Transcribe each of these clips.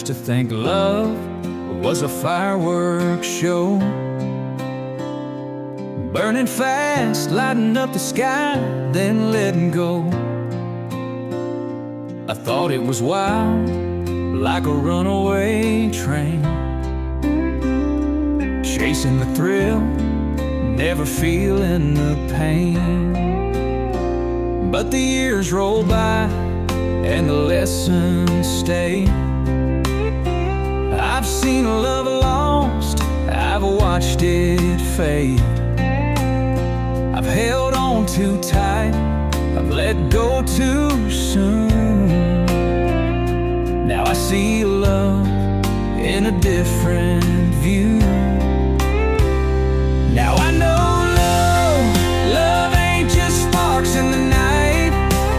to think love was a fireworks show, burning fast, lighting up the sky, then letting go. I thought it was wild, like a runaway train, chasing the thrill, never feeling the pain. But the years roll by and the lessons stay. I've seen love lost, I've watched it fade. I've held on too tight, I've let go too soon. Now I see love in a different view. Now I know love ain't just sparks in the night.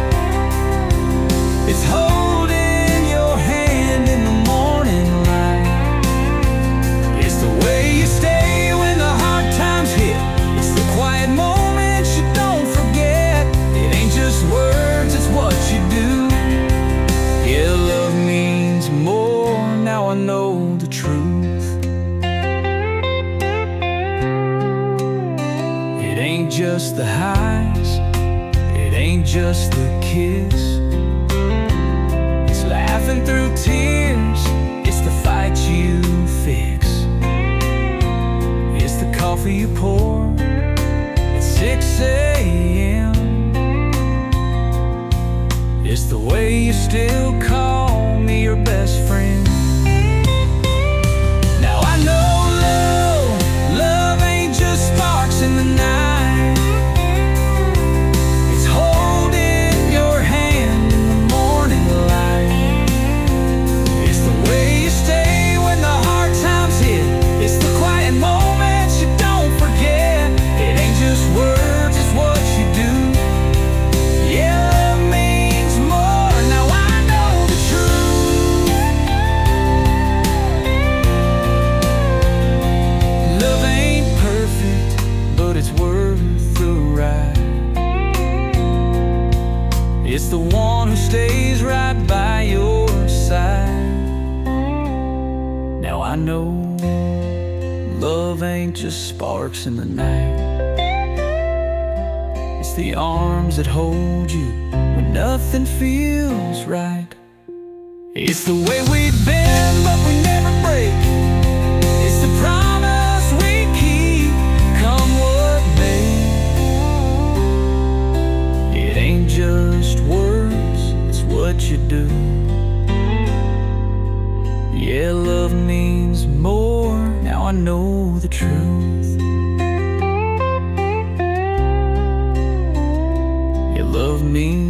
It's holding your hand in the morning light. It's the way you stay when the hard times hit. It's the quiet moments you don't forget. It ain't just words, it's what you do. Yeah, love means more, now I know the truth. It ain't just the highs, it ain't just the kiss. It's laughing through tears, it's the fight you fix. It's the coffee you pour at 6 a.m. It's the way you still call me your best friend. Now I know love ain't just sparks in the night. It's holding your hand in the morning light. It's the way you stay when the hard times hit. It's the quiet moments you don't forget. It ain't just words, it's what you do. Yeah, love means more, now I know the truth. Love ain't perfect, but it's worth the ride. It's the one who stays right by your side. Now I know love ain't just sparks in the night. It's the arms that hold you when nothing feels right. It's the way we bend but we never break. It's the promise we keep, come what may. It ain't just words, it's what you do. Yeah, love means more, now I know the truth. Yeah, love means